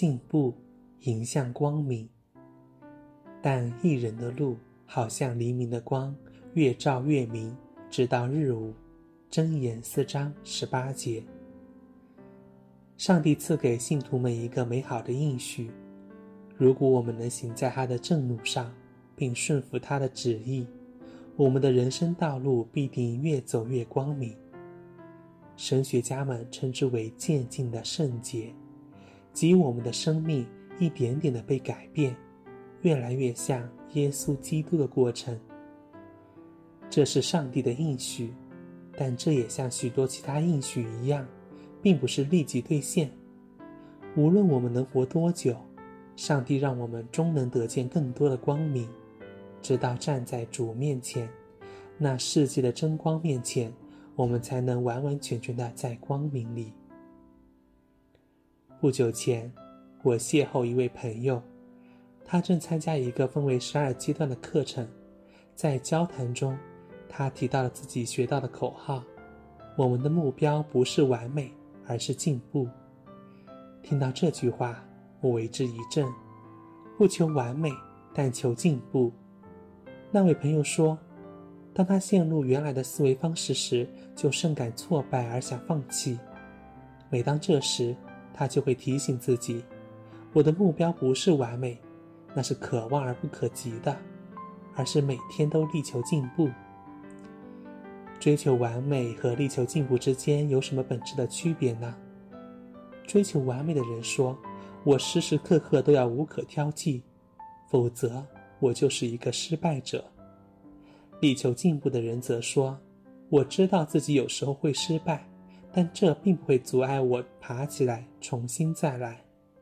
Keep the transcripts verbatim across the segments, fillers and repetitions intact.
进步，迎向光明。但一人的路好像黎明的光，越照越明，直到日午。箴言四章十八节。上帝赐给信徒们一个美好的应许，如果我们能行在他的正路上，并顺服他的旨意，我们的人生道路必定越走越光明。神学家们称之为渐进的圣洁，即我们的生命一点点地被改变，越来越像耶稣基督的过程。这是上帝的应许，但这也像许多其他应许一样，并不是立即兑现。无论我们能活多久，上帝让我们终能得见更多的光明，直到站在主面前，那世界的真光面前，我们才能完完全全地在光明里。不久前，我邂逅一位朋友，他正参加一个分为十二阶段的课程。在交谈中，他提到了自己学到的口号：我们的目标不是完美，而是进步。听到这句话，我为之一振，不求完美，但求进步。那位朋友说，当他陷入原来的思维方式时，就深感挫败而想放弃。每当这时，他就会提醒自己，我的目标不是完美，那是可望而不可及的，而是每天都力求进步。追求完美和力求进步之间有什么本质的区别呢？追求完美的人说，我时时刻刻都要无可挑剔，否则我就是一个失败者。力求进步的人则说，我知道自己有时候会失败，但这并不会阻碍我爬起来重新再来。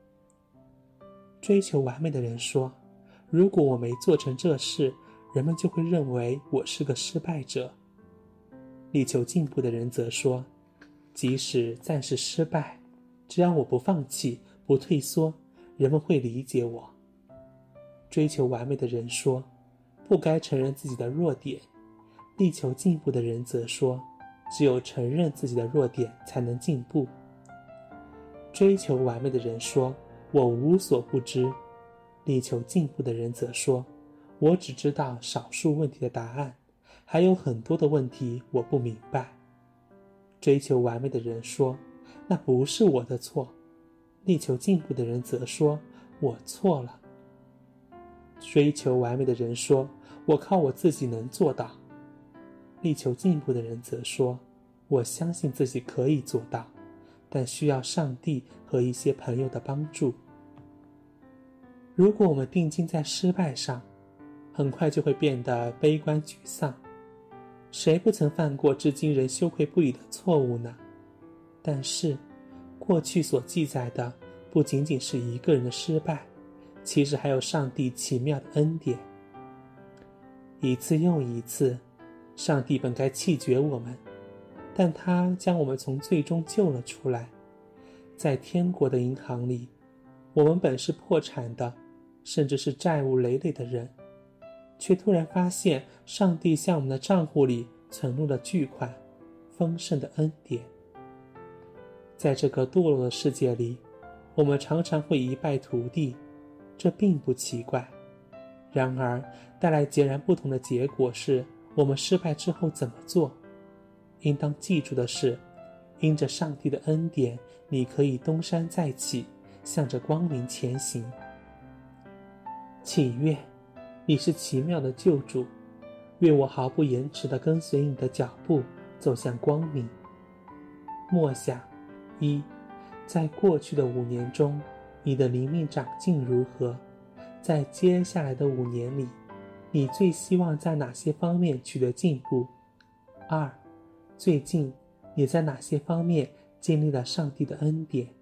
追求完美的人说，如果我没做成这事，人们就会认为我是个失败者。力求进步的人则说，即使暂时失败，只要我不放弃，不退缩，人们会理解我。追求完美的人说，不该承认自己的弱点。力求进步的人则说，只有承认自己的弱点才能进步。追求完美的人说，我无所不知。力求进步的人则说，我只知道少数问题的答案，还有很多的问题我不明白。追求完美的人说，那不是我的错。力求进步的人则说，我错了。追求完美的人说，我靠我自己能做到。力求进步的人则说，我相信自己可以做到，但需要上帝和一些朋友的帮助。如果我们定睛在失败上，很快就会变得悲观沮丧。谁不曾犯过至今仍羞愧不已的错误呢？但是过去所记载的不仅仅是一个人的失败，其实还有上帝奇妙的恩典。一次又一次，上帝本该弃绝我们，但他将我们从最终救了出来。在天国的银行里，我们本是破产的，甚至是债务累累的人，却突然发现上帝向我们的账户里存入了巨款，丰盛的恩典。在这个堕落的世界里，我们常常会一败涂地，这并不奇怪。然而带来截然不同的结果是，我们失败之后怎么做？应当记住的是，因着上帝的恩典，你可以东山再起，向着光明前行。祈愿你是奇妙的救主，愿我毫不延迟地跟随你的脚步，走向光明。默想一，在过去的五年中，你的灵命长进如何？在接下来的五年里，你最希望在哪些方面取得进步？二，最近你在哪些方面经历了上帝的恩典？